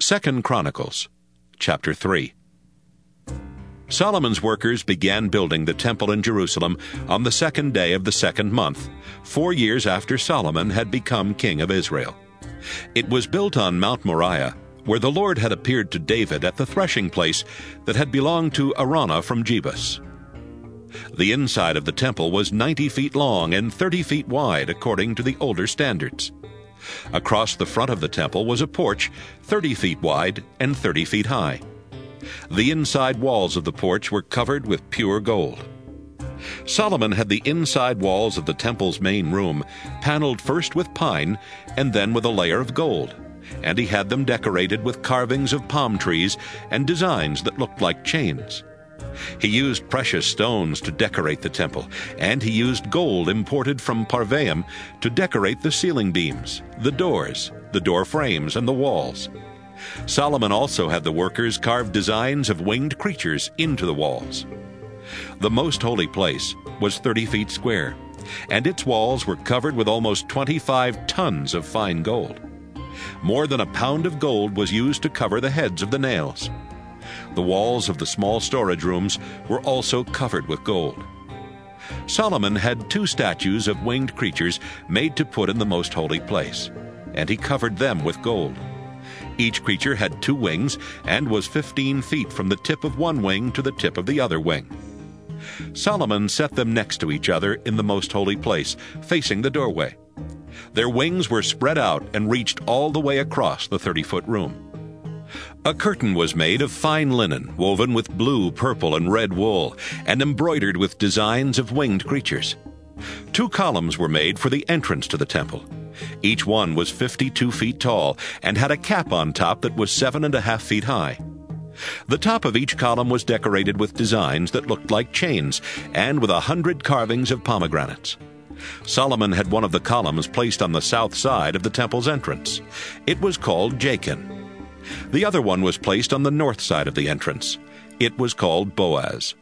2 Chronicles, chapter 3. Solomon's workers began building the temple in Jerusalem on the 2nd day of the 2nd month, 4 years after Solomon had become king of Israel. It was built on Mount Moriah, where the Lord had appeared to David at the threshing place that had belonged to Araunah from Jebus. The inside of the temple was 90 feet long and 30 feet wide according to the older standards. Across the front of the temple was a porch 30 feet wide and 30 feet high. The inside walls of the porch were covered with pure gold. Solomon had the inside walls of the temple's main room paneled first with pine and then with a layer of gold, and he had them decorated with carvings of palm trees and designs that looked like chains. He used precious stones to decorate the temple, and he used gold imported from Parvaim to decorate the ceiling beams, the doors, the door frames, and the walls. Solomon also had the workers carve designs of winged creatures into the walls. The most holy place was 30 feet square, and its walls were covered with almost 25 tons of fine gold. More than a pound of gold was used to cover the heads of the nails. The walls of the small storage rooms were also covered with gold. Solomon had 2 statues of winged creatures made to put in the most holy place, and he covered them with gold. Each creature had 2 wings and was 15 feet from the tip of one wing to the tip of the other wing. Solomon set them next to each other in the most holy place, facing the doorway. Their wings were spread out and reached all the way across the 30-foot room. A curtain was made of fine linen, woven with blue, purple, and red wool, and embroidered with designs of winged creatures. 2 columns were made for the entrance to the temple. Each one was 52 feet tall and had a cap on top that was 7.5 feet high. The top of each column was decorated with designs that looked like chains and with 100 carvings of pomegranates. Solomon had one of the columns placed on the south side of the temple's entrance. It was called Jachin. The other one was placed on the north side of the entrance. It was called Boaz.